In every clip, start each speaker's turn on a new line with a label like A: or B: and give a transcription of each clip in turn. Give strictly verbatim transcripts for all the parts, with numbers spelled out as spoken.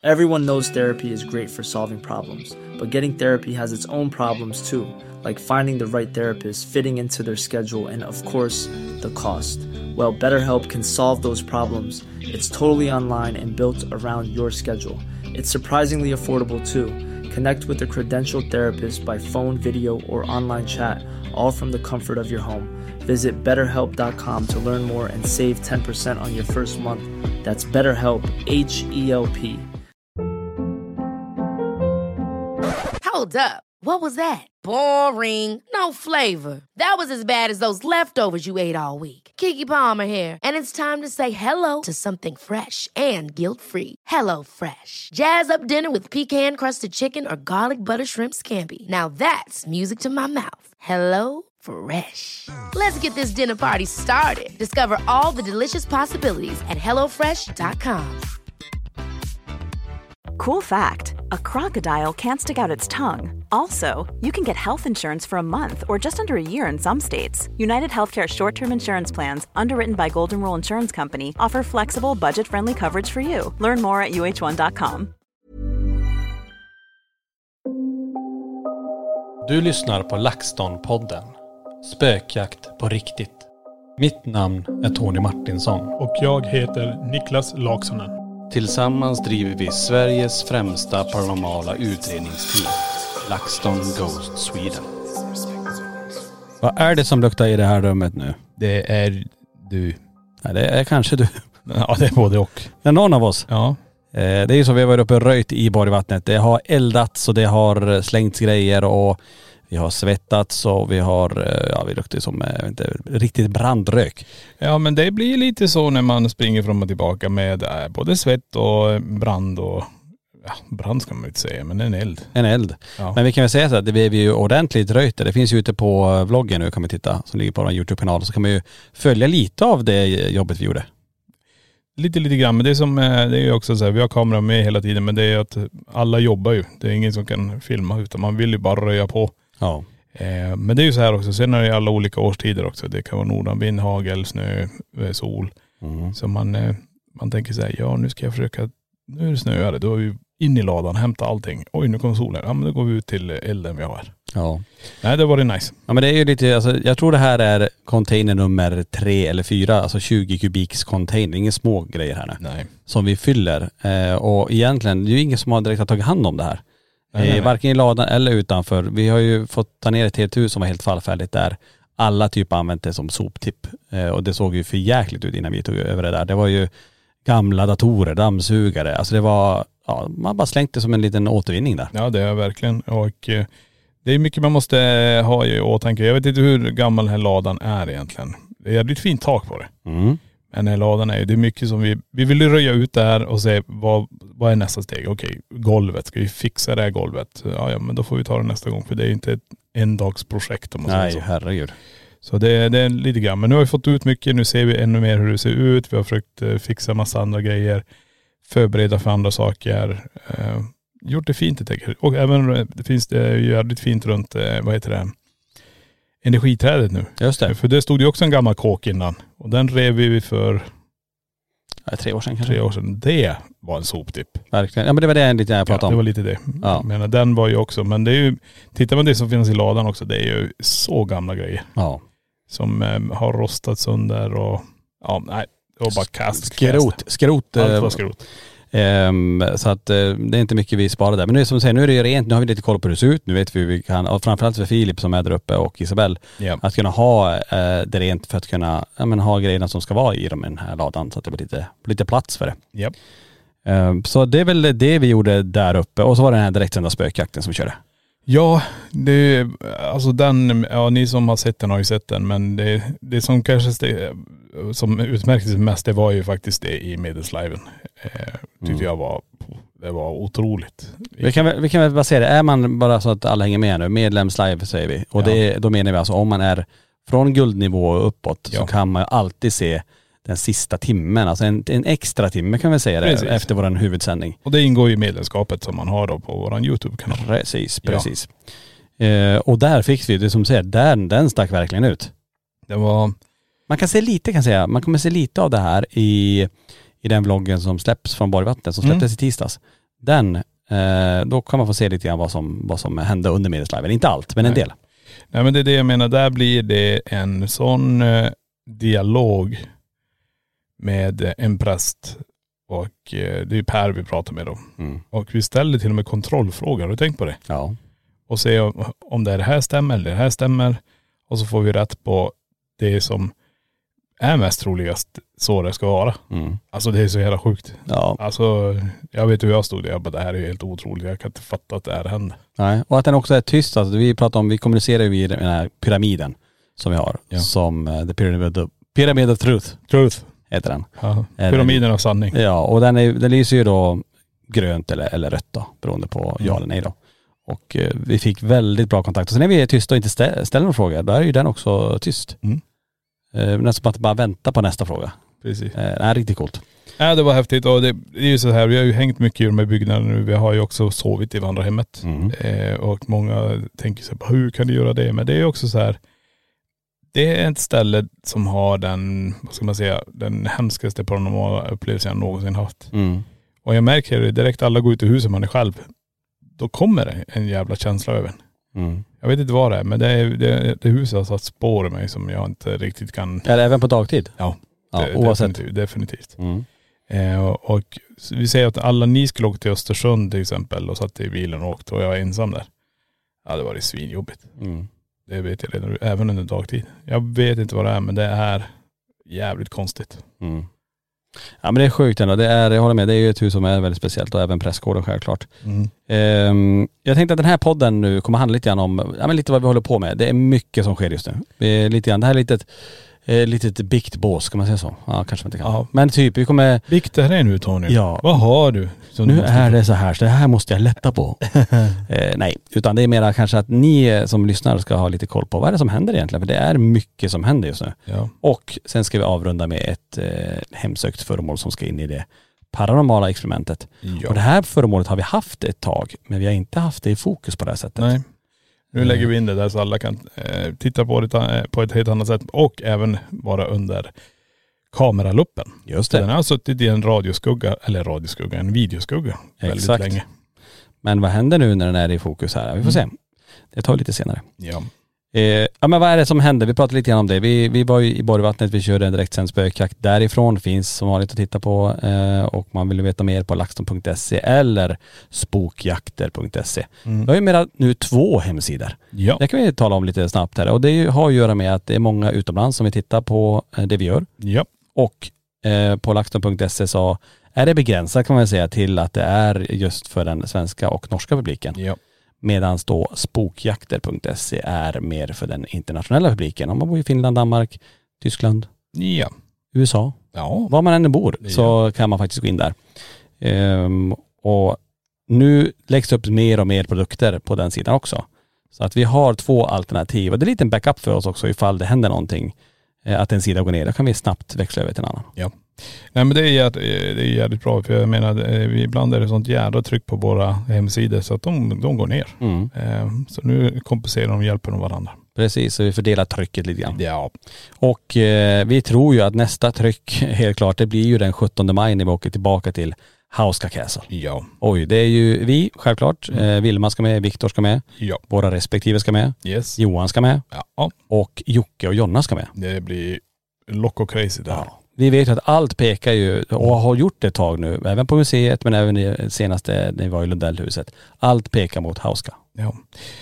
A: Everyone knows therapy is great for solving problems, but getting therapy has its own problems too, like finding the right therapist, fitting into their schedule, and of course, the cost. Well, BetterHelp can solve those problems. It's totally online and built around your schedule. It's surprisingly affordable too. Connect with a credentialed therapist by phone, video, or online chat, all from the comfort of your home. Visit better help dot com to learn more and save ten percent on your first month. That's BetterHelp, H E L P.
B: Hold up. What was that? Boring. No flavor. That was as bad as those leftovers you ate all week. Keke Palmer here, and it's time to say hello to something fresh and guilt-free. Hello Fresh. Jazz up dinner with pecan-crusted chicken or garlic butter shrimp scampi. Now that's music to my mouth. Hello Fresh. Let's get this dinner party started. Discover all the delicious possibilities at hello fresh dot com.
C: Cool fact, a crocodile can't stick out its tongue. Also, you can get health insurance for a month or just under a year in some states. United Healthcare short-term insurance plans, underwritten by Golden Rule Insurance Company, offer flexible, budget-friendly coverage for you. Learn more at u h one dot com.
D: Du lyssnar på LaxTon-podden. Spökjakt på riktigt. Mitt namn är Tony Martinsson.
E: Och jag heter Niklas Laksonen.
D: Tillsammans driver vi Sveriges främsta paranormala utredningsteam, LaxTon Ghost Sweden. Vad är det som luktar i det här rummet nu?
F: Det är du.
D: Ja, det är kanske du.
F: Ja, det är både och.
D: Det är någon av oss.
F: Ja.
D: Det är ju så, vi har varit uppe och röjt i Borgvattnet. Det har eldats och det har slängts grejer och vi har svettats och vi har, ja vi luktar som inte, riktigt brandrök.
F: Ja men det blir lite så när man springer fram och tillbaka med äh, både svett och brand och, ja brand ska man inte säga, men en eld.
D: En eld. Ja. Men vi kan väl säga så att det blev ju ordentligt röjt. Det finns ju ute på vloggen nu kan man titta, som ligger på vår YouTube-kanal, så kan man ju följa lite av det jobbet vi gjorde.
F: Lite, lite grann, men det är som, det är ju också så här, vi har kameran med hela tiden, men det är att alla jobbar ju. Det är ingen som kan filma, utan man vill ju bara röja på.
D: Ja.
F: Eh, men det är ju så här också, sen är det alla olika årstider också. Det kan vara nordanvind, hagel, snö, sol. Mm. Så man, eh, man tänker så här, ja nu ska jag försöka, nu är det snöare, då är vi in i ladan, hämta allting. Oj nu kommer solen, ja men då går vi ut till elden vi har här. Ja. Nej det var det nice.
D: Ja men det är ju lite, alltså, jag tror det här är container nummer tre eller fyra, alltså tjugo kubiks container, inga små grejer här nu.
F: Nej.
D: Som vi fyller. Eh, och egentligen, det är ju ingen som har direkt tagit hand om det här. Nej, nej, nej. Varken i ladan eller utanför. Vi har ju fått ta ner ett helt hus som var helt fallfärdigt där. Alla typ använt det som soptipp. Eh, och det såg ju för jäkligt ut innan vi tog över det där. Det var ju gamla datorer, dammsugare. Alltså det var, ja, man bara slängt det som en liten återvinning där.
F: Ja det är verkligen. Och eh, det är mycket man måste ha i åtanke. Jag vet inte hur gammal den här ladan är egentligen. Det är ett fint tak på det.
D: Mm.
F: Men den här ladan är ju, det är mycket som vi, vi vill röja ut där och se vad, vad är nästa steg. Okej, golvet, ska vi fixa det här golvet? Ja, ja men då får vi ta det nästa gång, för det är inte ett endagsprojekt om man säger så.
D: Nej, herregud.
F: Så det, det är lite grann. Men nu har vi fått ut mycket, nu ser vi ännu mer hur det ser ut. Vi har försökt fixa massa andra grejer, förbereda för andra saker. Eh, gjort det fint, jag tänker. Och även det finns det jävligt fint runt, vad heter det? Energiträdet nu.
D: Just det.
F: För det stod ju också en gammal kåk innan. Och den rev vi för
D: ja, tre år sedan kanske.
F: Tre år sedan. Det var en soptipp.
D: Verkligen. Ja men det var det lite jag pratade
F: ja,
D: om.
F: det var lite det. Ja. Men den var ju också, men det är ju, tittar man det som finns i ladan också, det är ju så gamla grejer.
D: Ja.
F: Som eh, har rostat sönder och ja, nej. Det var bara kast.
D: Skrot. Skrot.
F: Allt var skrot.
D: Um, så att uh, det är inte mycket vi sparar där. Men nu är som säger, nu är det ju rent, nu har vi lite koll på hur det ser ut. Nu vet vi hur vi kan, och framförallt för Filip som är där uppe och Isabel,
F: yeah.
D: att kunna ha uh, det rent för att kunna ja, men, ha grejerna som ska vara i den här ladan så att det blir lite, lite plats för det.
F: Yep.
D: Um, så det är väl det vi gjorde där uppe. Och så var det den här direktsända spökjakten som vi körde.
F: Ja, det, alltså den, ja ni som har sett den har ju sett den, men det, det som kanske det, som utmärktes mest, det var ju faktiskt det i medelsliven. Eh, tyckte mm. jag var, det var otroligt.
D: Vi kan, väl, vi kan väl bara säga det, är man bara så att alla hänger med nu, medlemslive säger vi. Och ja. det, då menar vi alltså om man är från guldnivå och uppåt ja. så kan man ju alltid se den sista timmen, alltså en, en extra timme kan vi säga det, precis. Efter vår huvudsändning.
F: Och det ingår i medlemskapet som man har då på vår YouTube-kanal.
D: Precis, precis. Ja. Eh, och där fick vi, det som säger, den, den stack verkligen ut.
F: Det var...
D: Man kan se lite, kan säga, man kommer se lite av det här i, i den vloggen som släpps från Borgvattnet, som släpptes mm. i tisdags. Den, eh, då kan man få se lite grann vad som, vad som hände under Medelsliven. Inte allt, men en
F: Nej.
D: del.
F: Nej men det är det jag menar, där blir det en sån eh, dialog med en präst och eh, det är ju Per vi pratar med då.
D: Mm.
F: Och vi ställer till och med kontrollfrågor, har du tänkt på det?
D: Ja.
F: Och se om, om det här stämmer eller det här stämmer. Och så får vi rätt på det som är mest troligast så det ska vara.
D: Mm.
F: Alltså det är så jävla sjukt.
D: Ja.
F: Alltså jag vet hur jag stod där, jag bara det här är helt otroligt. Jag kan inte fatta att det här händer.
D: Nej, och att den också är tyst. Alltså, vi pratar om, vi kommunicerar ju i den här pyramiden som vi har.
F: Ja.
D: Som uh, The Pyramid of, Pyramid of Truth
F: Truth.
D: heter den.
F: Ja. Pyramiden av sanning.
D: Ja, och den, är, den lyser ju då grönt eller, eller rött då, beroende på ja eller nej då. Och uh, vi fick väldigt bra kontakt. Och sen när vi är tysta och inte stä, ställer någon fråga, då är ju den också tyst.
F: Mm.
D: Uh, nästan att bara vänta på nästa fråga.
F: Precis.
D: Uh, det är riktigt coolt.
F: Ja det var häftigt och det, det är ju så här, vi har ju hängt mycket i de här byggnaderna nu. Vi har ju också sovit i vandrarhemmet.
D: Mm.
F: Eh, och många tänker sig, hur kan du göra det? Men det är också så här, det är ett ställe som har den, vad ska man säga, den hemskaste paranormala upplevelsen jag någonsin haft.
D: Mm.
F: Och jag märker det direkt, alla går ut i huset man är själv. Då kommer det en jävla känsla över en.
D: Mm.
F: Jag vet inte vad det är, men det, är, det, det huset har satt spår i mig som jag inte riktigt kan.
D: Är det även på dagtid?
F: Ja,
D: Ja,
F: det,
D: oavsett.
F: definitivt. definitivt.
D: Mm.
F: Eh, och vi säger att alla ni skulle åka till Östersund till exempel och satt i bilen och åkte och jag var ensam där. Ja det var det svinjobbigt.
D: Mm.
F: Det vet jag redan, även under dagtid. Jag vet inte vad det är men det är jävligt konstigt.
D: Mm. Ja men det är sjukt ändå. Det är, jag håller med, det är ju ett hus som är väldigt speciellt och även prästgården självklart.
F: Mm.
D: Um, jag tänkte att den här podden nu kommer handla lite grann om, ja men lite vad vi håller på med. Det är mycket som sker just nu. Det är lite grann, det här är lite ett Eh, litet biktbås, kan man säga så? Ja, kanske man inte kan.
F: Ja.
D: Men typ, vi kommer...
F: Vikta det nu Tony.
D: Ja.
F: Vad har du? Som
D: Nu
F: du måste
D: är det så här, så det här måste jag lätta på. eh, nej, utan det är mer kanske att ni som lyssnar ska ha lite koll på vad är det som händer egentligen. För det är mycket som händer just nu.
F: Ja.
D: Och sen ska vi avrunda med ett eh, hemsökt föremål som ska in i det paranormala experimentet.
F: Ja.
D: Och det här föremålet har vi haft ett tag, men vi har inte haft det i fokus på det här sättet.
F: Nej. Nu lägger vi in det där så alla kan eh, titta på det på ett helt annat sätt och även vara under kameraluppen.
D: Just
F: Så
D: det.
F: den har suttit i en radioskugga, eller radioskugga, en videoskugga väldigt
D: Exakt.
F: länge.
D: Men vad händer nu när den är i fokus här? Vi får se. Det tar vi lite senare.
F: Ja.
D: Eh, ja men vad är det som händer? Vi pratade lite grann om det. Vi, vi var ju i Borgvattnet, vi körde en direktsänd spökjakt därifrån. Finns som vanligt att titta på eh, och man vill veta mer på laxton punkt se eller spokjakter punkt se.
F: Mm.
D: Vi har ju mera nu två hemsidor.
F: Ja.
D: Det kan vi tala om lite snabbt här. Och det har att göra med att det är många utomlands som vill titta på eh, det vi gör.
F: Ja.
D: Och eh, på laxton punkt se så är det begränsat kan man säga till att det är just för den svenska och norska publiken.
F: Ja.
D: Medan då spokjakter punkt se är mer för den internationella publiken. Om man bor i Finland, Danmark, Tyskland,
F: Ja.
D: U S A.
F: Ja.
D: Var man än bor
F: Det
D: så kan man faktiskt gå in där. Ehm, och nu läggs det upp mer och mer produkter på den sidan också. Så att vi har två alternativ. Och det är lite en backup för oss också ifall det händer någonting. eh, Att en sida går ner. Då kan vi snabbt växla över till en annan.
F: Ja. Nej men det är, jävligt, det är jävligt bra för jag menar eh, ibland är det sånt jävla tryck på våra hemsidor så att de, de går ner.
D: Mm.
F: Eh, så nu kompenserar de och hjälper de varandra.
D: Precis, så vi fördelar trycket lite grann.
F: Ja.
D: Och eh, vi tror ju att nästa tryck, helt klart, det blir ju den sjuttonde maj när vi åker tillbaka till Hauska Castle.
F: Ja.
D: Oj, det är ju vi, självklart. Eh, Vilma ska med, Viktor ska med,
F: Ja.
D: våra respektive ska med,
F: Yes.
D: Johan ska med
F: Ja.
D: och Jocke och Jonna ska med.
F: Det blir lock och crazy där.
D: Ja. Vi vet ju att allt pekar ju, och har gjort det ett tag nu, även på museet men även i senaste, när vi var i Lundellhuset. Allt pekar mot Hauska.
F: Ja.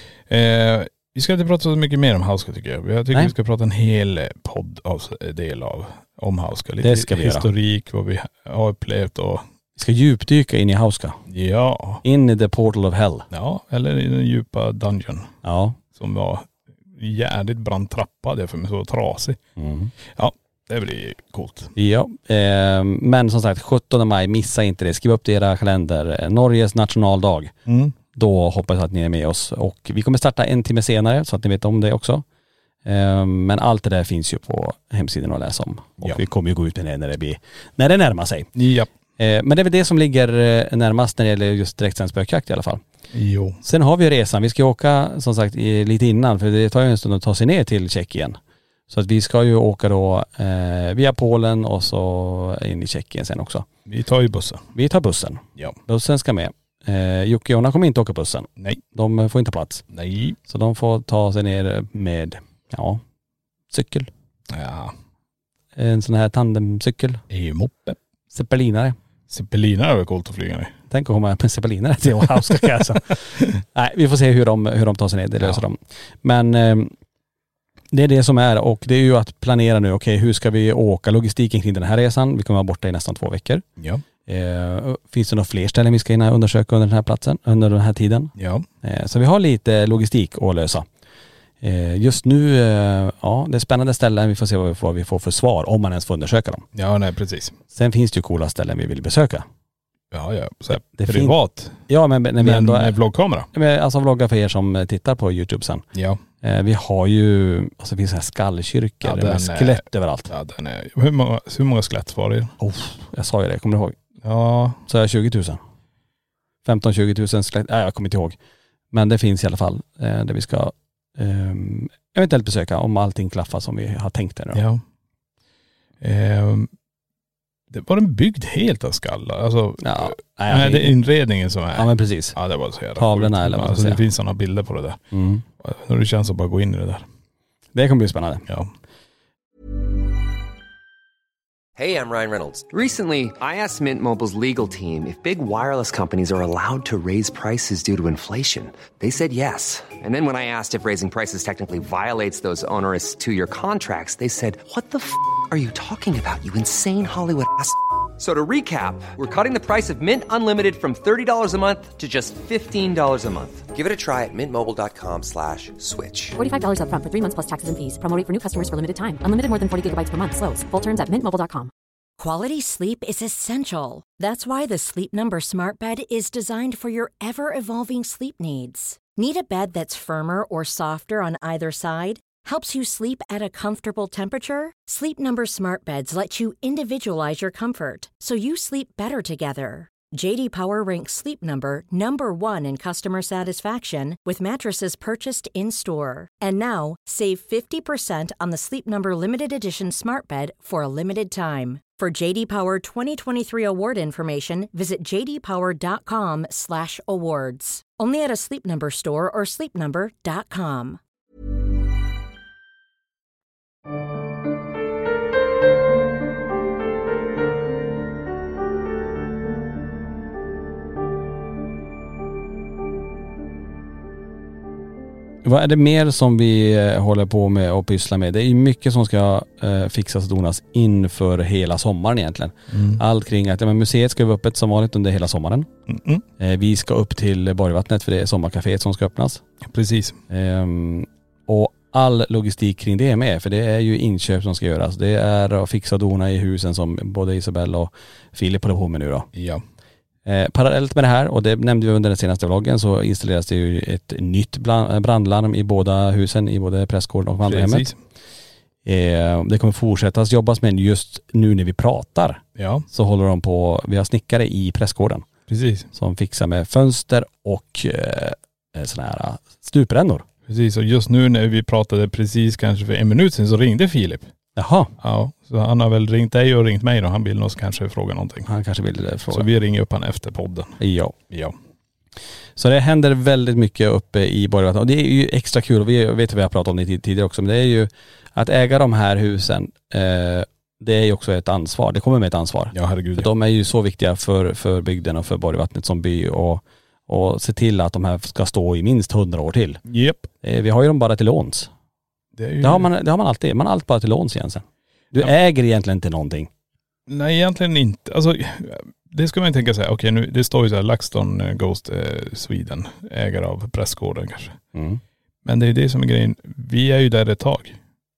F: Eh, vi ska inte prata så mycket mer om Hauska tycker jag. Jag tycker
D: Nej.
F: vi ska prata en hel podd av, del av om Hauska. Lite
D: Det ska vi göra.
F: historik, vad vi har upplevt och
D: Vi ska djupdyka in i Hauska.
F: ja.
D: In i the portal of hell.
F: Ja, eller i den djupa dungeon
D: Ja.
F: som var jävligt brandtrappad jag för mig så trasig.
D: Mm.
F: Det blir coolt.
D: Ja, eh, men som sagt sjuttonde maj, missa inte det. Skriv upp det i era kalender. Norges nationaldag.
F: Mm.
D: Då hoppas jag att ni är med oss. Och vi kommer starta en timme senare så att ni vet om det också. Eh, men allt det där finns ju på hemsidan att läsa om. Och
F: Ja.
D: vi kommer ju gå ut med det när det, blir, när det närmar sig.
F: Ja.
D: Eh, men det är väl det som ligger eh, närmast när det gäller just direktsänd spökjakt i alla fall.
F: Jo.
D: Sen har vi resan. Vi ska åka som sagt i, lite innan för det tar ju en stund att ta sig ner till Tjeckien. Så att vi ska ju åka då eh, via Polen och så in i Tjeckien sen också.
F: Vi tar ju bussen.
D: Vi tar bussen.
F: Ja.
D: Bussen ska med. Eh, Jocke och Jonna kommer inte åka bussen.
F: Nej.
D: De får inte plats.
F: Nej.
D: Så de får ta sig ner med, ja, cykel.
F: Ja.
D: En sån här tandemcykel.
F: E-moppe.
D: Zeppelinare.
F: Zeppelinare är väl coolt att flyga med.
D: Tänk att komma med zeppelinare till Oahuska alltså. Nej, vi får se hur de, hur de tar sig ner. Det löser ja. de. Men eh, det är det som är, och det är ju att planera nu. Okej, hur ska vi åka? Logistiken kring den här resan. Vi kommer vara borta i nästan två veckor.
F: Ja.
D: Eh, finns det några fler ställen vi ska hinna undersöka under den här platsen, under den här tiden?
F: Ja.
D: Eh, så vi har lite logistik att lösa. Eh, just nu, eh, ja, det är spännande ställen. Vi får se vad vi får, vad vi får för svar, om man ens får undersöka dem.
F: Ja, nej precis.
D: Sen finns det ju coola ställen vi vill besöka.
F: Ja, ja. Så
D: det
F: privat.
D: Fin- ja, men när vi
F: men
D: ändå
F: är vloggkamera.
D: Alltså vloggar för er som tittar på YouTube sen.
F: Ja.
D: Eh, vi har ju, alltså det finns här skallkyrkor ja, med skelett
F: är,
D: överallt.
F: Ja, den är, hur många, hur många skelett var det?
D: Oh, jag sa ju det, kommer du ihåg?
F: Ja.
D: Så är tjugo tusen. femton till tjugo tusen skelett, nej jag kommer inte ihåg. Men det finns i alla fall eh, där vi ska eh, eventuellt besöka om allting klaffar som vi har tänkt det nu.
F: Ja. Eh, det var den byggd helt av skallar. Alltså,
D: ja,
F: nej, nej, det är inredningen som är.
D: Ja men precis.
F: Ja, det var så jävla
D: tavlorna eller vad
F: alltså,
D: säga.
F: Det finns sådana bilder på det där.
D: Mm.
F: När det känns att bara gå in i det där.
D: Det kommer bli spännande.
F: Ja.
G: Hey, I'm Ryan Reynolds. Recently, I asked Mint Mobile's legal team if big wireless companies are allowed to raise prices due to inflation. They said yes. And then when I asked if raising prices technically violates those onerous two-year contracts, they said, what the f*** are you talking about, you insane Hollywood ass f- So to recap, we're cutting the price of Mint Unlimited from thirty dollars a month to just fifteen dollars a month. Give it a try at mintmobile.com slash switch.
H: forty-five dollars up front for three months plus taxes and fees. Promo rate for new customers for limited time. Unlimited more than forty gigabytes per month. Slows full terms at mint mobile dot com.
I: Quality sleep is essential. That's why the Sleep Number Smart Bed is designed for your ever-evolving sleep needs. Need a bed that's firmer or softer on either side? Helps you sleep at a comfortable temperature? Sleep Number Smart Beds let you individualize your comfort, so you sleep better together. J D Power ranks Sleep Number number one in customer satisfaction with mattresses purchased in-store. And now, save fifty percent on the Sleep Number Limited Edition Smart Bed for a limited time. For J D Power twenty twenty-three award information, visit j d power dot com slash awards. Only at a Sleep Number store or sleep number dot com.
D: Vad är det mer som vi håller på med och pyssla med? Det är ju mycket som ska eh, fixas och donas inför hela sommaren egentligen. Mm. Allt kring att ja, men museet ska vara öppet som vanligt under hela sommaren. Mm. Eh, vi ska upp till Borgvattnet för det är sommarkaféet som ska öppnas.
F: Precis.
D: Eh, och all logistik kring det är med, för det är ju inköp som ska göras. Det är att fixa och dona i husen som både Isabelle och Filip håller på med nu då.
F: Ja.
D: Eh, parallellt med det här, och det nämnde vi under den senaste vloggen, så installeras det ju ett nytt brandlarm i båda husen, i både prästgården och vandrarhemmet. Eh, det kommer fortsättas jobbas med just nu när vi pratar.
F: Ja.
D: Så håller de på, vi har snickare i prästgården.
F: Precis.
D: Som fixar med fönster och eh, sådana här stuprännor.
F: Precis, och just nu när vi pratade precis kanske för en minut sedan så ringde Filip.
D: Jaha.
F: Ja, så han har väl ringt dig och ringt mig då. Han vill nog kanske fråga någonting.
D: Han kanske vill fråga.
F: Så vi ringer upp han efter podden.
D: Ja.
F: Ja.
D: Så det händer väldigt mycket uppe i Borgvattnet. Och det är ju extra kul. Och vi vet att vi har pratat om det tidigare också. Men det är ju att äga de här husen. Eh, det är ju också ett ansvar. Det kommer med ett ansvar.
F: Ja, herregud.
D: För de är ju så viktiga för, för bygden och för Borgvattnet som by. Och, och se till att de här ska stå i minst hundra år till.
F: Japp.
D: Eh, vi har ju dem bara till låns. Det, är ju... det, har, man, det har man alltid. Man har allt bara till låns egentligen. Du ja. äger egentligen inte någonting.
F: Nej, egentligen inte. Alltså, det ska man ju tänka sig. Okej, okay, nu det står ju så här LaxTon Ghost eh, Sweden, ägare av prästgården kanske. Mm. Men det är det som är grejen. Vi är ju där ett tag.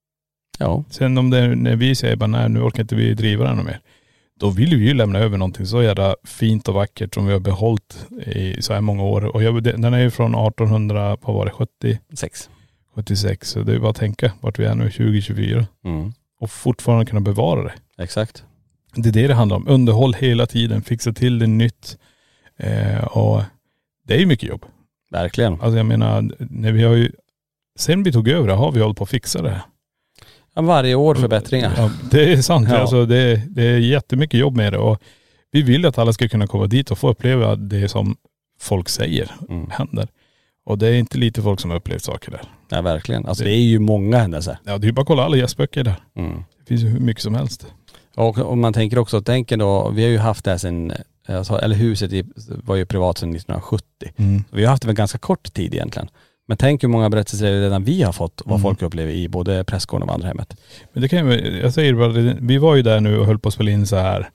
D: Ja.
F: Sen om det, när vi säger bara nej, nu orkar inte vi driva den mer. Då vill vi ju lämna över någonting så jävla fint och vackert som vi har behållit i så här många år. Och jag, den är ju från artonhundra, vad var det, sjuttiosex? sjuttiosex, så det är bara att tänka vart vi är nu, tjugo tjugofyra. Mm. Och fortfarande kunna bevara det.
D: Exakt.
F: Det är det det handlar om. Underhåll hela tiden, fixa till det nytt. Eh, och det är ju mycket jobb.
D: Verkligen.
F: Alltså jag menar, när vi har ju, sen vi tog över det har vi hållit på att fixa det här.
D: Ja, varje år förbättringar.
F: Ja, det är sant.
D: Ja.
F: Alltså det, det är jättemycket jobb med det. Och vi vill att alla ska kunna komma dit och få uppleva det som folk säger
D: Mm.
F: händer. Och det är inte lite folk som har upplevt saker där.
D: Ja, verkligen. Alltså
F: Det-
D: det är ju många händelser.
F: Ja, det är ju bara att kolla alla gästböcker där.
D: Mm.
F: Det finns ju hur mycket som helst.
D: Och om man tänker också, tänker då, vi har ju haft det här sen, alltså, eller huset i, var ju privat sedan nittonhundrasjuttio.
F: Mm.
D: Vi har haft det en ganska kort tid egentligen. Men tänk hur många berättelser redan vi har fått, vad
F: Mm.
D: folk upplever i både prästgården och vandrarhemmet.
F: Men det kan ju, jag säger bara, det- vi var ju där nu och höll på att spela in så här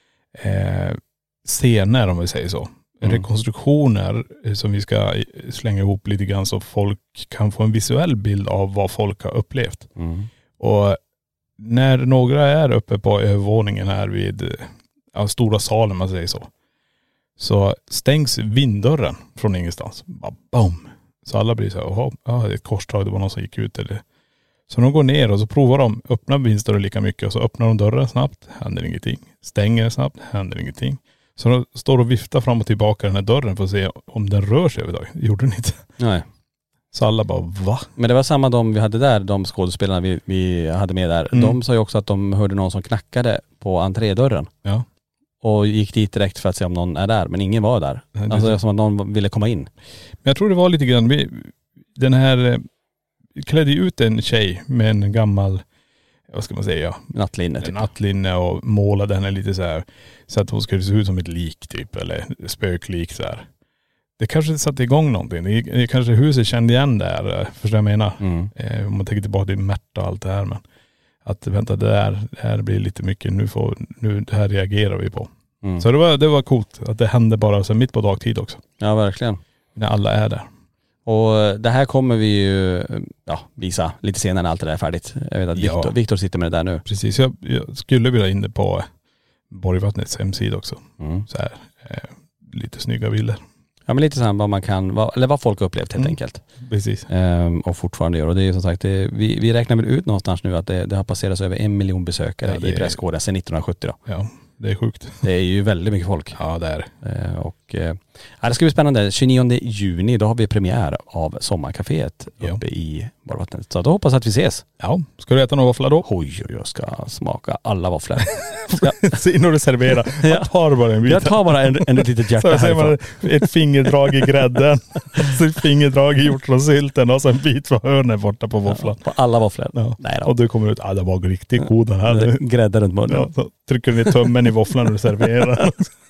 F: eh, scener om vi säger så.
D: Mm.
F: Rekonstruktioner eh, som vi ska slänga ihop lite grann så folk kan få en visuell bild av vad folk har upplevt.
D: Mm.
F: Och när några är uppe på övervåningen här vid ja, stora salen, man säger så, så stängs vinddörren från ingenstans. Bara boom. Så alla blir så här, jaha, ja, det är ett korstag, det var någon som gick ut eller. Så de går ner och så provar de, öppnar vindsdörren lika mycket och så öppnar de dörren snabbt, händer ingenting. Stänger snabbt, händer ingenting. Så de står och viftar fram och tillbaka den här dörren för att se om den rör sig överhuvudtaget. Det gjorde den inte.
D: Nej.
F: Så alla bara, va?
D: Men det var samma de vi hade där, de skådespelarna vi, vi hade med där.
F: Mm.
D: De sa ju också att de hörde någon som knackade på entrédörren.
F: Ja.
D: Och gick dit direkt för att se om någon är där. Men ingen var där.
F: Nej, det-
D: Alltså det är som att någon ville komma in.
F: Men jag tror det var lite grann, vi, den här eh, klädde ju ut en tjej med en gammal, vad ska man säga,
D: Nattlinne typ.
F: en nattlinne och målade henne lite så här så att hon skulle se ut som ett lik typ, eller spöklik så här. Det kanske satte igång någonting. Det, det kanske huset kände igen där, eh, förstår jag menar.
D: Mm.
F: Eh, om man tänker tillbaka till Märta och allt det här, men att vänta, det där, det här blir lite mycket, nu får, nu det här reagerar vi på.
D: Mm.
F: Så det var, det var coolt att det hände bara så mitt på dagtid också.
D: Ja, verkligen.
F: När alla är där.
D: Och det här kommer vi ju ja, visa lite senare när allt det där är färdigt. Jag vet att
F: Ja.
D: Viktor, Viktor sitter med det där nu.
F: Precis, jag, jag skulle vilja in det på Borgvattnets hemsida också.
D: Mm.
F: Så här, eh, lite snygga bilder.
D: Ja, men lite så här vad man kan, vad, eller vad folk har upplevt helt
F: Mm.
D: enkelt.
F: Precis.
D: Ehm, och fortfarande gör. Och det är ju som sagt, det, vi, vi räknar väl ut någonstans nu att det, det har passerats över en miljon besökare
F: Ja, det
D: i
F: är-
D: prästgården sedan nittonhundrasjuttio då.
F: Ja, det är sjukt.
D: Det är ju väldigt mycket folk.
F: Ja, det är det.
D: Ehm, och eh, ja, det ska bli spännande. tjugonionde juni, då har vi premiär av Sommarcaféet
F: Ja.
D: uppe i Borgvattnet. Så då hoppas jag att vi ses.
F: Ja, ska du äta några våfflor då?
D: Oj, oj, jag ska smaka alla våfflor.
F: Se in och du serverar.
D: Ja.
F: Jag tar bara en bit.
D: Jag tar bara en, en litet
F: Så
D: hjärta
F: ser man
D: härifrån.
F: ett fingerdrag i grädden. Så ett fingerdrag i hjortronsylten och så en bit på hörnet borta på våfflan.
D: På alla våfflor.
F: Ja.
D: Nej då.
F: Och du kommer ut, ja det var riktigt god den här.
D: Grädde runt munnen.
F: Ja, så trycker du ner tummen i våfflan när du serverar.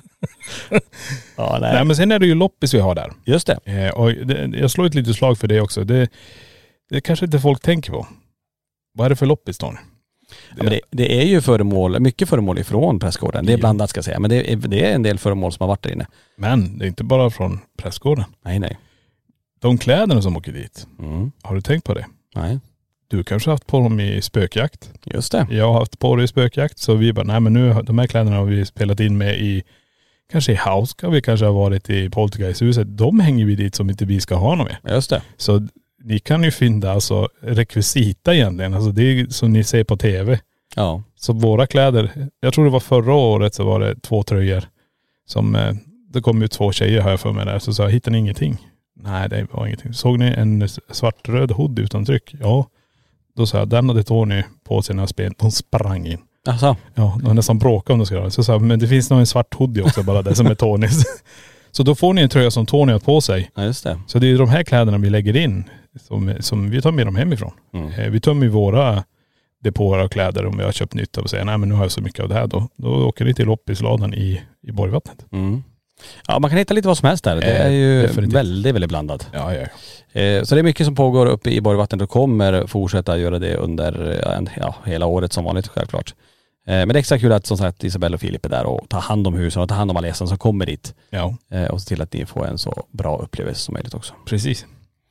D: Ja, nej.
F: Nej men sen är det ju loppis vi har där.
D: Just det.
F: Eh, och det, jag slår ett litet slag för det också. Det, det kanske inte folk tänker på. Vad är det för loppis då?
D: Ja, men det, det är ju föremål, mycket föremål ifrån prästgården. Det är
F: Ja.
D: blandat ska jag säga. Men det är, det är en del föremål som har varit där inne.
F: Men det är inte bara från prästgården.
D: Nej, nej.
F: De kläderna som åker dit,
D: Mm.
F: har du tänkt på det?
D: Nej,
F: Du kanske har haft på dem i spökjakt.
D: just det.
F: Jag har haft på det i spökjakt. Så vi bara, nej men nu, de här kläderna har vi spelat in med i, kanske i Hauska, vi kanske har varit i Poltergeisthuset. De hänger vi dit som inte vi ska ha något med.
D: Just det.
F: Så ni kan ju finna alltså rekvisita egentligen. Alltså det är som ni ser på tv.
D: Ja.
F: Så våra kläder, jag tror det var förra året så var det två tröjor som, eh, det kom ut två tjejer har jag för mig där. Så sa jag, hittar ni ingenting? Nej det var ingenting. Såg ni en svartröd hood utan tryck? Ja. Då sa jag, den hade Tony på sig när jag spelade. Hon sprang in.
D: Alltså.
F: Ja, de nästan bråkade om det ska göra. Så sa jag, men det finns nog en svart hoodie också bara det som är Tonys. Så då får ni en tröja som Tony har på sig.
D: Ja, just det.
F: Så det är de här kläderna vi lägger in som, som vi tar med dem hemifrån.
D: Mm.
F: Eh, Vi tömmer ju våra depåer av kläder om vi har köpt nytt och säger nej men nu har jag så mycket av det här då. Då åker ni till loppisladan i, i Borgvattnet.
D: Mm. Ja, man kan hitta lite vad som helst där. Det är
F: Eh,
D: ju
F: definitivt.
D: väldigt, väldigt blandat.
F: Ja, ja.
D: Eh, Så det är mycket som pågår uppe i Borgvattnet och kommer fortsätta göra det under ja, en- ja, hela året som vanligt självklart. Eh, Men det är extra kul att som sagt Isabelle och Filip är där och tar hand om husen och tar hand om alla gäster som kommer dit.
F: Ja,
D: Eh, Och se till att ni får en så bra upplevelse som möjligt också.
F: precis.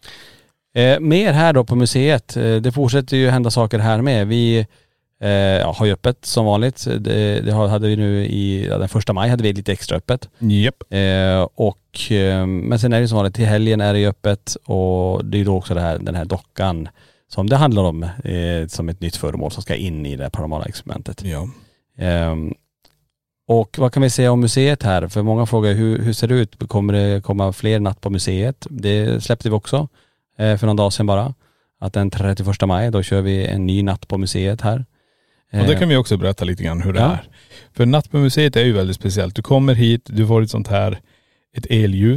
D: Eh, mer här då på museet. Eh, det fortsätter ju hända saker här med. Vi eh, ja, har ju öppet som vanligt. Det, det har- hade vi nu i, ja, den första maj hade vi lite extra öppet.
F: Japp.
D: Eh, och, eh, men sen är det som vanligt, till helgen är det ju öppet och det är då också det här, den här dockan som det handlar om eh, som ett nytt föremål som ska in i det paranormala experimentet.
F: Ja.
D: Ehm, och vad kan vi säga om museet här? För många frågar hur, hur ser det ut? Kommer det komma fler natt på museet? Det släppte vi också eh, för någon dag sedan bara. Att den trettioförsta maj då kör vi en ny natt på museet här.
F: Och det kan vi också berätta lite grann hur det
D: Ja.
F: är. För natt på museet är ju väldigt speciellt. Du kommer hit, du får ett sånt här, ett elljus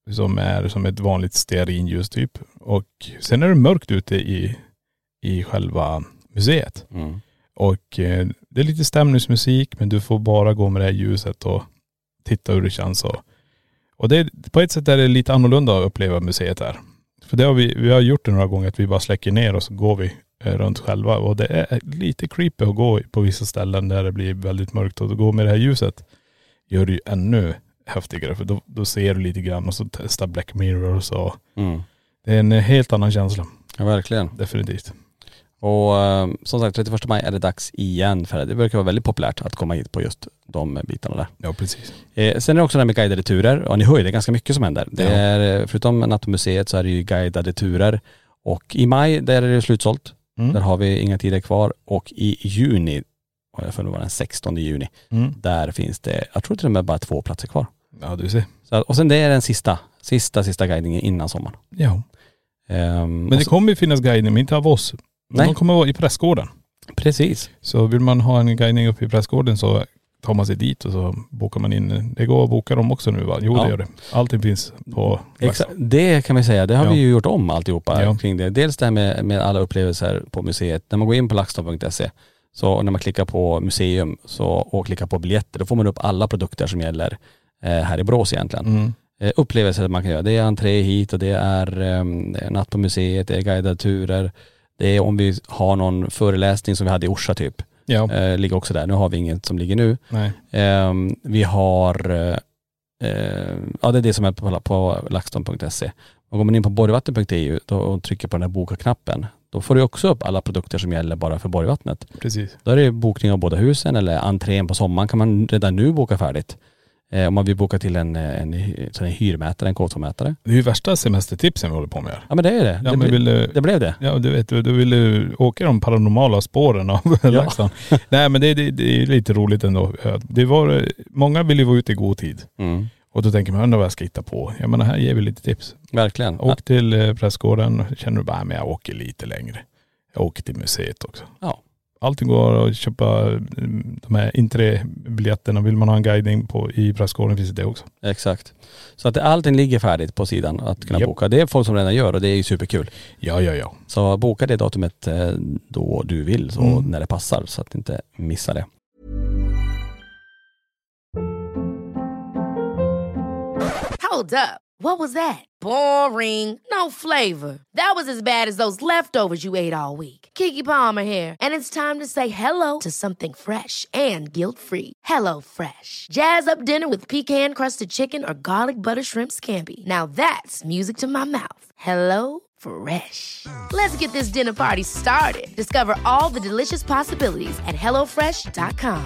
F: som är som ett vanligt stearinljus typ. Och sen är det mörkt ute i, i själva museet.
D: Mm.
F: Och eh, det är lite stämningsmusik, men du får bara gå med det här ljuset och titta hur det känns. Och, och det är, på ett sätt är det lite annorlunda att uppleva museet här. För det har vi, vi har gjort det några gånger att vi bara släcker ner och så går vi eh, runt själva. Och det är lite creepy att gå på vissa ställen där det blir väldigt mörkt. Och att gå med det här ljuset gör det ju ännu häftigare. För då, då ser du lite grann och så testar Black Mirror och så.
D: Mm.
F: Det är en helt annan känsla.
D: Ja, verkligen.
F: Definitivt.
D: Och uh, som sagt, trettioförsta maj är det dags igen, för det verkar vara väldigt populärt att komma hit på just de bitarna där.
F: Ja, precis.
D: Eh, sen är det också det här med guidade turer, och ni hör ju, det är ganska mycket som händer. Det
F: Ja.
D: är, förutom Nattmuseet så är det ju guidade turer, och i maj där är det slutsålt.
F: Mm.
D: Där har vi inga tider kvar, och i juni, och jag får nog vara den sextonde juni,
F: Mm.
D: där finns det, jag tror till och med bara två platser kvar.
F: Ja, du ser.
D: Så, och sen det är den sista, sista, sista guidningen innan sommaren.
F: Ja.
D: Um,
F: Men det kommer ju finnas guidning, men inte av oss.
D: Nej.
F: De kommer vara i pressgården.
D: Precis.
F: Så vill man ha en guidning uppe i pressgården så tar man sig dit och så bokar man in. Det går att boka dem också nu va? Jo
D: Ja.
F: det gör det. Allting finns på
D: Exakt. Det kan vi säga, det har
F: Ja.
D: vi ju gjort om alltihopa
F: Ja.
D: kring det. Dels det här med, med alla upplevelser på museet. När man går in på laxton punkt se, så när man klickar på museum så, och klickar på biljetter, då får man upp alla produkter som gäller eh, här i Borås egentligen.
F: Mm.
D: Eh, upplevelser man kan göra. Det är entré hit och det är eh, natt på museet, det är guidade turer. Det är om vi har någon föreläsning som vi hade i Orsa typ.
F: Ja.
D: Eh, ligger också där. Nu har vi inget som ligger nu.
F: Nej.
D: Eh, vi har, eh, ja det är det som är på, på laxton punkt se. Och går man in på borgvatten punkt e u då, och trycker på den här boka-knappen, då får du också upp alla produkter som gäller bara för Borgvattnet.
F: Precis.
D: Då är det bokning av båda husen, eller entrén på sommaren kan man redan nu boka färdigt. Eh, om man vill boka till en, en, en hyrmätare, en K två-mätare.
F: Det är ju värsta semestertipsen vi håller på med här.
D: Ja men det är det.
F: Ja,
D: det,
F: men vill, du-
D: det blev det.
F: Ja, du vet, du, du vill ju åka de paranormala spåren av LaxTon. Nej men det, det, det är lite roligt ändå. Det var, många vill ju vara ute i god tid.
D: Mm.
F: Och då tänker man, undrar vad jag ska hitta på. Jag menar, här ger vi lite tips.
D: Verkligen.
F: Åk till eh, pressgården, känner du bara, men jag åker lite längre. Jag åker till museet också.
D: Ja.
F: Allting går att köpa mm, de här inträbiljetterna. Vill man ha en guidning på, i pressgården finns det också.
D: Exakt. Så att allting ligger färdigt på sidan att kunna
F: Japp.
D: boka. Det är folk som redan gör och det är ju superkul.
F: Ja, ja, ja.
D: Så boka det datumet eh, då du vill, så
F: Mm.
D: när det passar, så att inte missa det.
B: Hold up. What was that? Boring. No flavor. That was as bad as those leftovers you ate all week. Keke Palmer here, and it's time to say hello to something fresh and guilt-free. Hello Fresh. Jazz up dinner with pecan-crusted chicken or garlic butter shrimp scampi. Now that's music to my mouth. Hello Fresh. Let's get this dinner party started. Discover all the delicious possibilities at hello fresh dot com.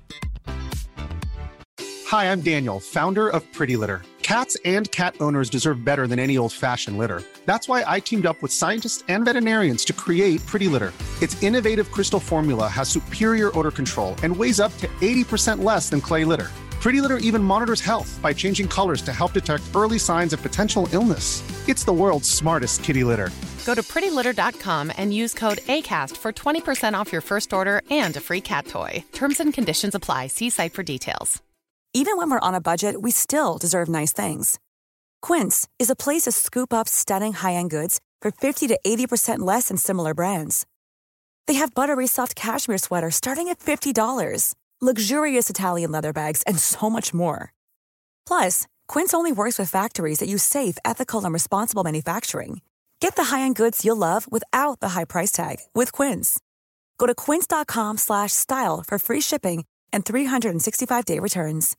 J: Hi, I'm Daniel, founder of Pretty Litter. Cats and cat owners deserve better than any old-fashioned litter. That's why I teamed up with scientists and veterinarians to create Pretty Litter. Its innovative crystal formula has superior odor control and weighs up to eighty percent less than clay litter. Pretty Litter even monitors health by changing colors to help detect early signs of potential illness. It's the world's smartest kitty litter.
K: Go to pretty litter dot com and use code ACAST for twenty percent off your first order and a free cat toy. Terms and conditions apply. See site for details.
L: Even when we're on a budget, we still deserve nice things. Quince is a place to scoop up stunning high-end goods for fifty to eighty percent less than similar brands. They have buttery soft cashmere sweaters starting at fifty dollars, luxurious Italian leather bags, and so much more. Plus, Quince only works with factories that use safe, ethical, and responsible manufacturing. Get the high-end goods you'll love without the high price tag with Quince. Go to quince dot com slash style for free shipping and three sixty-five day returns.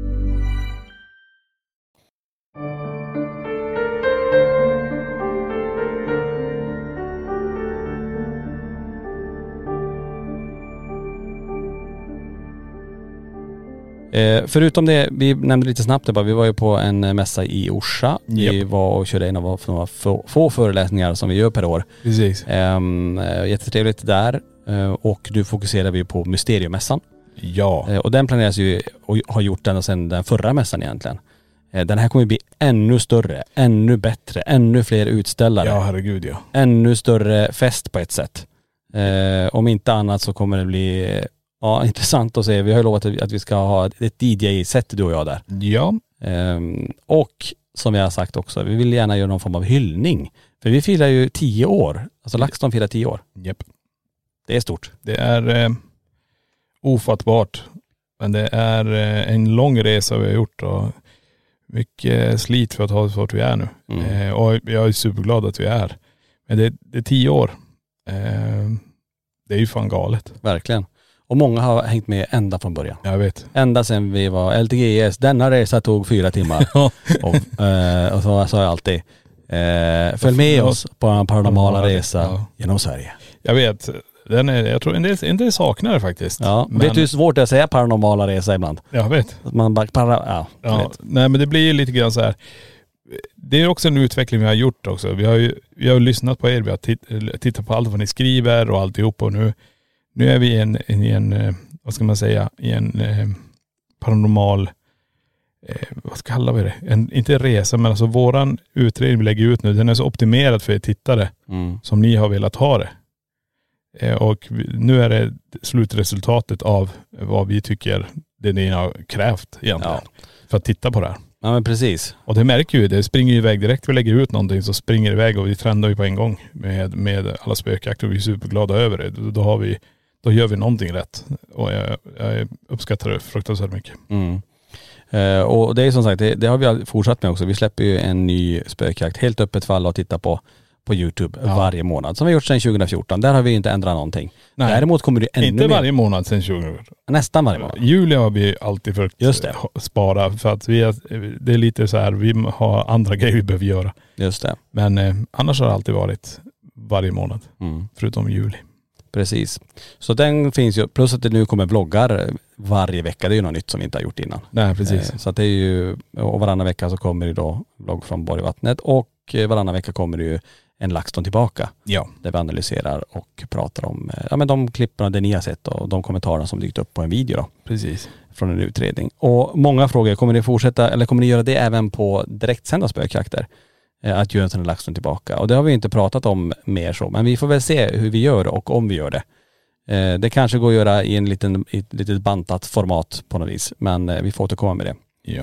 D: Eh, förutom det, vi nämnde lite snabbt det bara, vi var ju på en mässa i Orsa. Vi
F: Japp.
D: var och körde en av några få, få föreläsningar som vi gör per år.
F: Precis.
D: Eh, jättetrevligt där. Eh, och du fokuserar vi på Mysteriemässan.
F: Ja.
D: Eh, och den planeras ju och har gjort den sedan den förra mässan egentligen. Eh, den här kommer bli ännu större, ännu bättre, ännu fler utställare.
F: Ja, herregud ja.
D: Ännu större fest på ett sätt. Eh, om inte annat så kommer det bli ja, intressant att se. Vi har ju lovat att vi ska ha ett D J-set du och jag där.
F: Ja.
D: Ehm, och som jag har sagt också, vi vill gärna göra någon form av hyllning. För vi firar ju tio år. Alltså LaxTon firar tio år.
F: Japp.
D: Det är stort.
F: Det är eh, ofattbart. Men det är eh, en lång resa vi har gjort och mycket slit för att ha det så att vi är nu. Mm. Eh, och jag är superglad att vi är. Men det, det är tio år. Eh, det är ju fan galet.
D: Verkligen. Och många har hängt med ända från början.
F: Jag vet.
D: Ända sedan vi var L T G S. Denna resa tog fyra timmar. och, eh, och så sa jag alltid. Eh, följ med oss på en paranormala resa ja. genom Sverige.
F: Jag vet. Den är, jag tror en del, en del saknar det faktiskt.
D: Ja, men vet du hur svårt det är att säga paranormala resa ibland?
F: Jag vet.
D: Att man bara, para, ja,
F: ja
D: vet.
F: Nej men det blir ju lite grann så här. Det är också en utveckling vi har gjort också. Vi har ju vi har lyssnat på er, vi har titt, tittat på allt vad ni skriver och alltihop och nu, nu är vi i en, i en, vad ska man säga, i en eh, paranormal, eh, vad ska kallar vi det? En, inte resa men alltså våran utredning vi lägger ut nu, den är så optimerad för er tittare mm. som ni har velat ha det. Och nu är det slutresultatet av vad vi tycker det ni har krävt egentligen. Ja. För att titta på det här.
D: Ja men precis.
F: Och det märker ju, det springer ju iväg direkt. Vi lägger ut någonting så springer det iväg och vi trendar ju på en gång med, med alla spökjakter och vi är superglada över det. Då, då, har vi, då gör vi någonting rätt. Och jag, jag uppskattar det fruktansvärt mycket.
D: Mm. Uh, och det är som sagt, det, det har vi fortsatt med också. Vi släpper ju en ny spökjakt helt öppet för alla att titta på. På YouTube ja. varje månad. Som vi har gjort sedan tjugo fjorton. Där har vi inte ändrat någonting. Nej. Däremot kommer det ännu
F: inte
D: mer.
F: varje månad sedan tjugo fjorton.
D: Nästan varje månad.
F: Juli har vi alltid försökt Just det. spara. För att vi är, det är lite så här, vi har andra grejer vi behöver göra.
D: Just det.
F: Men eh, annars har det alltid varit varje månad. Mm. Förutom juli.
D: Precis. Så den finns ju, plus att det nu kommer vloggar varje vecka. Det är ju något nytt som vi inte har gjort innan.
F: Nej, precis.
D: Eh, så att det är ju, och varannan vecka så kommer det då vlogg från Borgvattnet och varannan vecka kommer det ju en LaxTon tillbaka.
F: Ja.
D: Där vi analyserar och pratar om ja, men de klipparna det ni har sett och de kommentarerna som dykt upp på en video då.
F: Precis.
D: Från en utredning. Och många frågor, kommer ni fortsätta eller kommer ni göra det även på direktsända spökjakter? Att göra en sån LaxTon tillbaka. Och det har vi inte pratat om mer så. Men vi får väl se hur vi gör och om vi gör det. Det kanske går att göra i en liten, i ett litet bantat format på något vis. Men vi får återkomma med det.
F: Ja.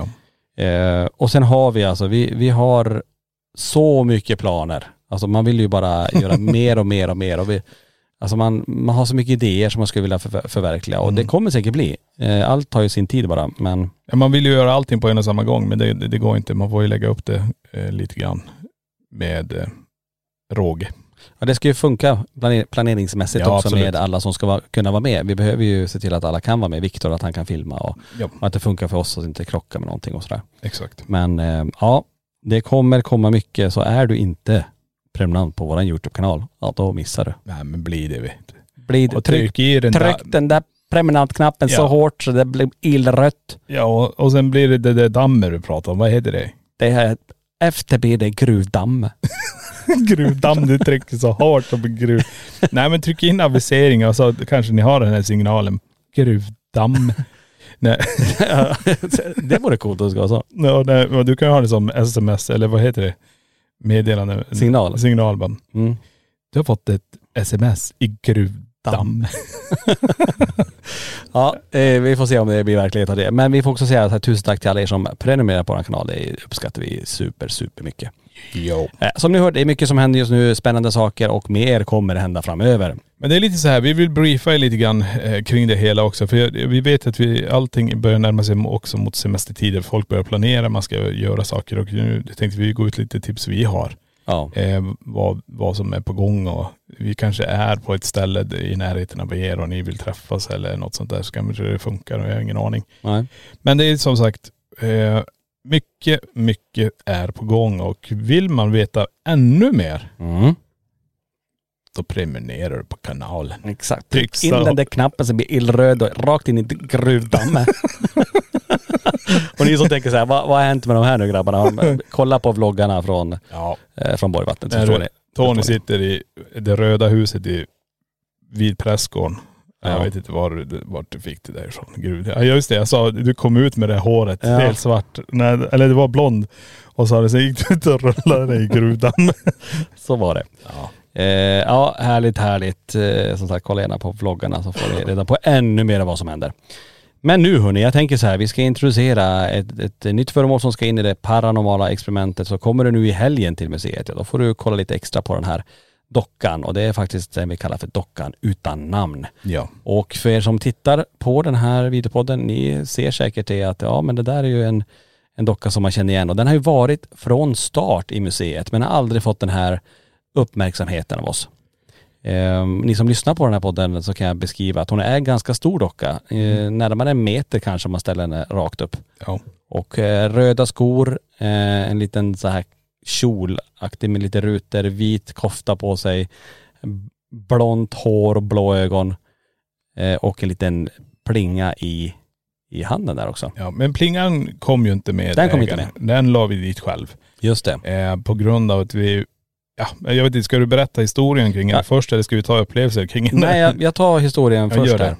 D: Och sen har vi alltså, vi, vi har så mycket planer. Alltså man vill ju bara göra mer och mer och mer. Och vi, alltså man, man har så mycket idéer som man skulle vilja för, förverkliga. Och mm. det kommer säkert bli. Allt tar ju sin tid bara. Men...
F: Ja, man vill ju göra allting på en och samma gång. Men det, det, det går inte. Man får ju lägga upp det eh, lite grann med eh, råge.
D: Ja, det ska ju funka planer, planeringsmässigt ja, också absolut. Med alla som ska vara, kunna vara med. Vi behöver ju se till att alla kan vara med. Viktor att han kan filma och, ja. och att det funkar för oss så att det inte krockar med någonting och sådär.
F: Exakt.
D: Men eh, ja, det kommer komma mycket. Så är du inte prenumerant på vår YouTube-kanal, ja då missar du.
F: Nej men blir det vet du.
D: Blir det. Tryck, tryck, i den, tryck där. den där prenumerantknappen ja. så hårt så det blir illrött.
F: Ja och, och sen blir det det, det dammer du pratar om. Vad heter det?
D: Det här, efter blir det gruvdamm.
F: gruvdamm, du trycker så hårt som en gruv. Nej men tryck in aviseringar så kanske ni har den här signalen. Gruvdamm. Nej.
D: Det vore coolt att det ska vara så.
F: Ja, nej, du kan ju ha det som S M S eller vad heter det? Meddelande.
D: Signal.
F: Signalband.
D: Mm.
F: Du har fått ett S M S i gruvdamm.
D: Ja, eh, vi får se om det blir verklighet av det. Men vi får också säga att här, tusen tack till alla er som prenumererar på vår kanal. Det uppskattar vi super, super mycket.
F: Jo.
D: Eh, som ni hört, det är mycket som händer just nu. Spännande saker och mer kommer det hända framöver.
F: Men det är lite så här, vi vill briefa lite grann eh, kring det hela också. För vi vet att vi, allting börjar närma sig också mot semestertider. Folk börjar planera, man ska göra saker. Och nu tänkte vi gå ut lite tips vi har.
D: Ja.
F: Eh, vad, vad som är på gång och vi kanske är på ett ställe i närheten av er och ni vill träffas eller något sånt där så kanske det funkar och jag har ingen aning.
D: Nej.
F: Men det är som sagt eh, mycket, mycket är på gång och vill man veta ännu mer
D: mm.
F: då prenumererar du på kanalen.
D: Exakt. Tryck in den där knappen som blir illröd och rakt in i gruvdammen. Och ni som tänker så här, vad, vad har hänt med de här nu grabbarna? Kolla på vloggarna från,
F: ja.
D: eh, från Borgvattnet. Så
F: Tony, Tony sitter i det röda huset i vid prästgården. Ja. Jag vet inte var, var du fick det där ifrån. Gud. Ja just det, jag sa du kom ut med det håret, ja. Helt svart. Nej, eller det var blond. Och så hade det gick ut och rullade dig i gruvdamm.
D: Så var det.
F: Ja.
D: Eh, ja, härligt, härligt. Eh, som sagt, kolla gärna på vloggarna så får ni reda på ännu mer av vad som händer. Men nu hörni, jag tänker så här, vi ska introducera ett, ett nytt föremål som ska in i det paranormala experimentet. Så kommer du nu i helgen till museet, ja, då får du kolla lite extra på den här dockan. Och det är faktiskt det vi kallar för dockan utan namn.
F: Ja.
D: Och för er som tittar på den här videopodden, ni ser säkert det att ja, men det där är ju en, en docka som man känner igen. Och den har ju varit från start i museet, men har aldrig fått den här uppmärksamheten av oss. Eh, ni som lyssnar på den här podden, så kan jag beskriva att hon är en ganska stor docka. Eh, närmare en meter kanske om man ställer henne rakt upp.
F: Ja.
D: Och eh, röda skor, eh, en liten så här kjolaktig med lite rutor, vit kofta på sig, blont hår och blå ögon eh, och en liten plinga i, i handen där också.
F: Ja, men plingan kom ju inte med.
D: Den kom inte med.
F: Den la vi dit själv.
D: Just det.
F: Eh, på grund av att vi, ja, jag vet inte, ska du berätta historien kring den ja. först eller ska vi ta upplevelser kring den?
D: Nej, jag, jag tar historien
F: jag
D: först där.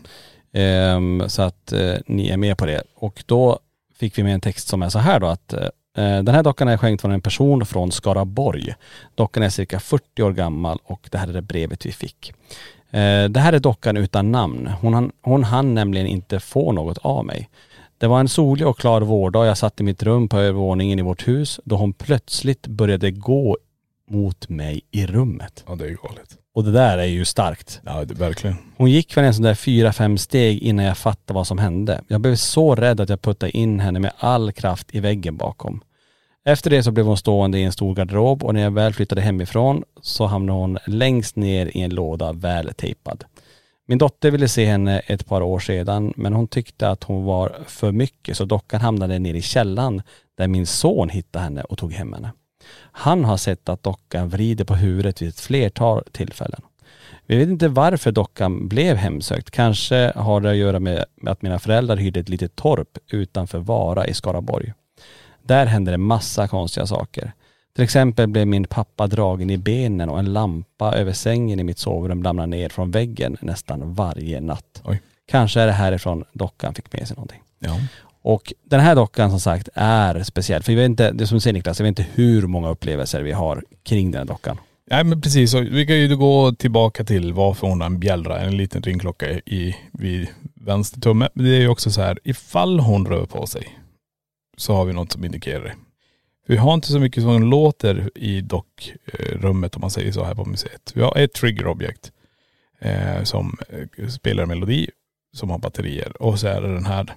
D: Eh, så att eh, ni är med på det. Och då fick vi med en text som är så här då, att eh, den här dockan är skänkt från en person från Skaraborg. Dockan är cirka fyrtio år gammal och det här är det brevet vi fick. Det här är dockan utan namn. Hon hann, hon hann nämligen inte få något av mig. Det var en solig och klar vårdag. Jag satt i mitt rum på övervåningen i vårt hus då hon plötsligt började gå mot mig i rummet.
F: Ja, det är ju galet.
D: Och det där är ju starkt.
F: Ja, det verkligen.
D: Hon gick för en sån där fyra, fem steg innan jag fattade vad som hände. Jag blev så rädd att jag puttade in henne med all kraft i väggen bakom. Efter det så blev hon stående i en stor garderob och när jag väl flyttade hemifrån så hamnade hon längst ner i en låda väl tejpad. Min dotter ville se henne ett par år sedan men hon tyckte att hon var för mycket så dockan hamnade ner i källan där min son hittade henne och tog hem henne. Han har sett att dockan vrider på huvudet vid ett flertal tillfällen. Vi vet inte varför dockan blev hemsökt. Kanske har det att göra med att mina föräldrar hyrde ett litet torp utanför Vara i Skaraborg. Där hände det massa konstiga saker. Till exempel blev min pappa dragen i benen och en lampa över sängen i mitt sovrum ramlade ner från väggen nästan varje natt.
F: Oj.
D: Kanske är det härifrån dockan fick med sig någonting.
F: Ja.
D: Och den här dockan som sagt är speciell. För jag vet inte, det som du säger Niklas, jag vet inte hur många upplevelser vi har kring den här dockan.
F: Nej men precis, så vi kan ju gå tillbaka till varför hon har en bjällra, en liten ringklocka i, vid vänster tumme. Det är ju också så här, ifall hon rör på sig så har vi något som indikerar det. Vi har inte så mycket som låter i dockrummet om man säger så här på museet. Vi har ett triggerobjekt eh, som spelar melodi som har batterier och så är det den här.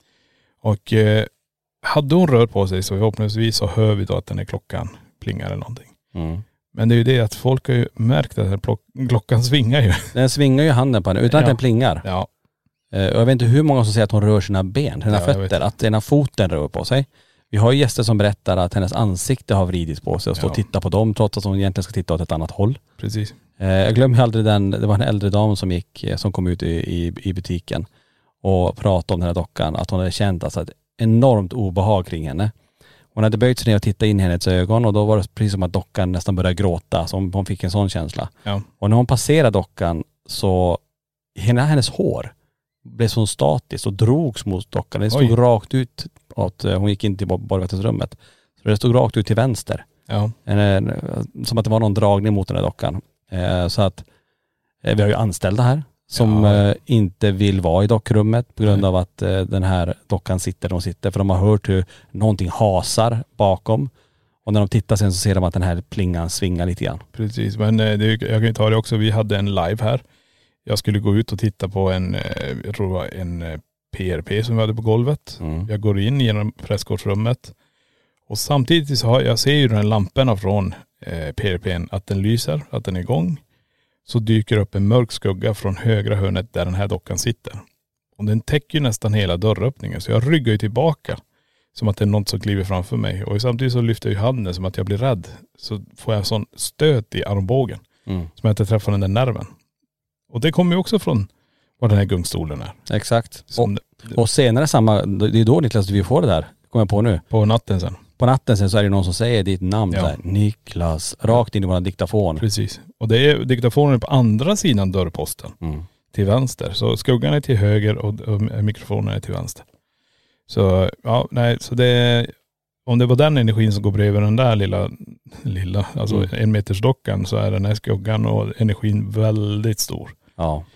F: Och eh, hade hon rört på sig så förhoppningsvis så hör vi då att den är klockan plingar eller någonting.
D: Mm.
F: Men det är ju det att folk har ju märkt att den klockan svingar ju.
D: Den svingar ju handen på henne utan
F: ja.
D: att den plingar.
F: Ja.
D: Och jag vet inte hur många som säger att hon rör sina ben, sina
F: ja,
D: fötter, att ena foten rör på sig. Vi har ju gäster som berättar att hennes ansikte har vridits på sig och står ja. och tittar på dem trots att hon egentligen ska titta åt ett annat håll.
F: Precis.
D: Jag glömmer aldrig den, det var en äldre dam som gick, som kom ut i, i, i butiken och pratade om den här dockan, att hon hade känt alltså ett enormt obehag kring henne. Hon hade böjt sig ner och tittat in i hennes ögon och då var det precis som att dockan nästan började gråta, så hon, hon fick en sån känsla.
F: Ja.
D: Och när hon passerade dockan så, hela hennes hår blev så statiskt och drogs mot dockan. Det stod Oj. rakt ut, att hon gick in till borgvattensrummet. Så det stod rakt ut till vänster.
F: Ja.
D: En, som att det var någon dragning mot den här dockan. Så att vi har ju anställda här som ja. inte vill vara i dockrummet på grund Nej. av att den här dockan sitter där de sitter. För de har hört hur någonting hasar bakom. Och när de tittar sen så ser de att den här plingan svingar lite grann.
F: Precis, men det, jag kan ju ta det också. Vi hade en live här. Jag skulle gå ut och titta på en, jag tror det var en P R P som vi hade på golvet. Mm. Jag går in genom presskortsrummet. Och samtidigt så har jag ser ju den här lamporna från eh, P R P:n att den lyser, att den är igång. Så dyker upp en mörk skugga från högra hörnet där den här dockan sitter. Och den täcker ju nästan hela dörröppningen. Så jag ryggar ju tillbaka. Som att det är något som kliver framför mig. Och samtidigt så lyfter jag ju handen som att jag blir rädd. Så får jag en sån stöt i armbågen. Mm. Som jag inte träffar den där nerven. Och det kommer ju också från vad den här gungstolen är.
D: Exakt. Och, och senare samma, det är då Niklas vi får det där. Kommer jag på nu.
F: På natten sen.
D: På natten sen så är det någon som säger ditt namn ja. där. Niklas. Rakt in i vår diktafon.
F: Precis. Och det är diktafonen på andra sidan dörrposten. Mm. Till vänster. Så skuggan är till höger och, och mikrofonen är till vänster. Så ja, nej, så det om det var den energin som går bredvid den där lilla, lilla alltså mm. en meters dockan så är den här skuggan och energin väldigt stor.
D: Ja.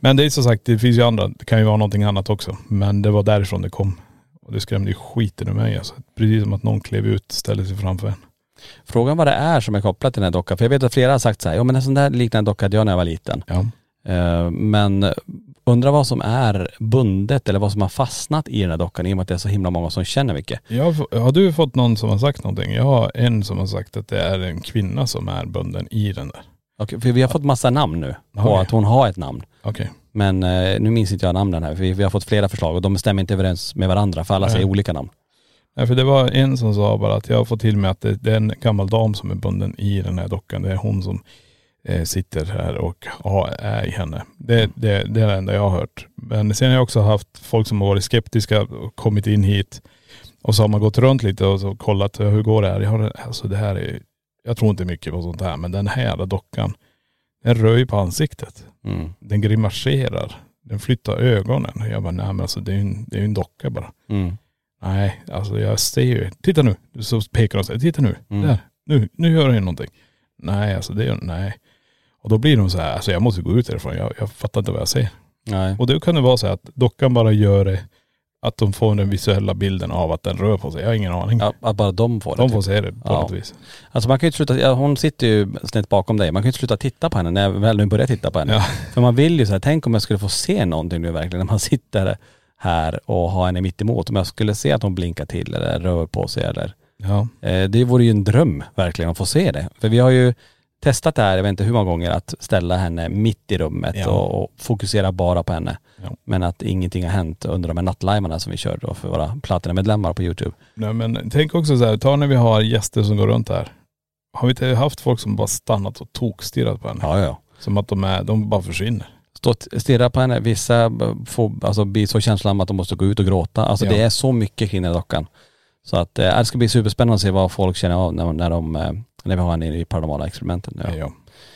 F: Men det är så sagt, det finns ju andra, det kan ju vara någonting annat också. Men det var därifrån det kom. Och det skrämde ju skiten ur mig alltså. Precis som att någon klev ut, ställde sig framför en.
D: Frågan vad det är som är kopplat till den här dockan. För jag vet att flera har sagt så här, ja men en sån där liknande docka hade jag när jag var liten.
F: Ja.
D: Uh, men undrar vad som är bundet eller vad som har fastnat i den här dockan i och med att det är så himla många som känner mycket.
F: Jag, har du fått någon som har sagt någonting? Jag har en som har sagt att det är en kvinna som är bunden i den där.
D: Okej, för vi har fått massa namn nu på
F: okay.
D: att hon har ett namn.
F: Okej. Okay.
D: Men uh, nu minns inte jag namnen här för vi, vi har fått flera förslag och de stämmer inte överens med varandra för alla
F: Nej.
D: säger olika namn.
F: Nej, för det var en som sa bara att jag har fått till mig att det, det är en gammal dam som är bunden i den här dockan. Det är hon som eh, sitter här och ja, är i henne. Det, det, det är det enda jag har hört. Men sen har jag också haft folk som har varit skeptiska och kommit in hit. Och så har man gått runt lite och så kollat hur går det här. Jag, har, alltså det här är, jag tror inte mycket på sånt här, men den här dockan, den rör ju på ansiktet.
D: Mm.
F: Den grimaserar. Den flyttar ögonen. Jag bara, nej men alltså det är ju en, det är en docka bara.
D: Mm.
F: Nej, alltså jag ser ju. Titta nu. Så pekar de och säger, titta nu.
D: Mm.
F: Där. Nu, nu gör jag någonting. Nej, alltså det är nej. Och då blir de så här, alltså jag måste gå ut därifrån. Jag, jag fattar inte vad jag ser.
D: Nej.
F: Och då kan det vara så här att dockan bara gör det, att de får den visuella bilden av att den rör på sig. Jag har ingen aning.
D: Ja, att bara de får det.
F: De
D: typ.
F: får se det på
D: ja.
F: något vis.
D: Alltså man kan ju inte sluta, ja, hon sitter ju snett bakom dig. Man kan ju inte sluta titta på henne när jag väl nu börjar titta på henne.
F: Ja.
D: För man vill ju så här, tänk om jag skulle få se någonting nu verkligen när man sitter här och har henne mitt emot. Om jag skulle se att hon blinkar till eller rör på sig eller.
F: Ja.
D: Eh, det vore ju en dröm verkligen att få se det. För vi har ju testat det här, jag vet inte hur många gånger, att ställa henne mitt i rummet
F: ja.
D: och, och fokusera bara på henne.
F: Ja.
D: Men att ingenting har hänt under de här nattlimarna som vi kör då för våra Platina-medlemmar på YouTube.
F: Nej men tänk också så här, ta när vi har gäster som går runt här. Har vi inte haft folk som bara stannat och tokstirrat på henne?
D: Ja, ja.
F: Som att de är, de bara försvinner.
D: Stå och stirra på henne, vissa får, alltså, blir så känslan att de måste gå ut och gråta. Alltså ja. Det är så mycket kring den dockan. Så att eh, det ska bli superspännande att se vad folk känner av när, när, de, eh, när vi har henne i paranormala experimenten. Ja.
F: Ja.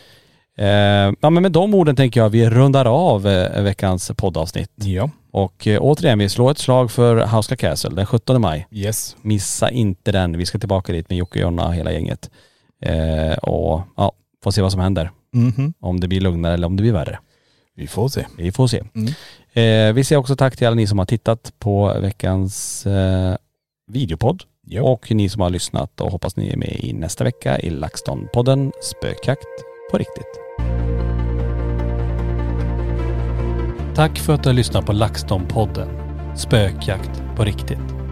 D: Eh, ja men med de orden tänker jag vi rundar av eh, veckans poddavsnitt.
F: Ja.
D: Och eh, återigen, vi slår ett slag för Hauska Castle den sjuttonde maj.
F: Yes.
D: Missa inte den. Vi ska tillbaka dit med Jocke och Jonna och hela gänget. Eh, och ja, får se vad som händer.
F: Mm-hmm.
D: Om det blir lugnare eller om det blir värre.
F: Vi får se.
D: Vi får se.
F: Mm.
D: Eh, vi säger också tack till alla ni som har tittat på veckans eh, videopodd.
F: Jo.
D: Och ni som har lyssnat, och hoppas ni är med i nästa vecka i LaxTon-podden Spökjakt på riktigt.
E: Tack för att du har lyssnat på LaxTon-podden Spökjakt på riktigt.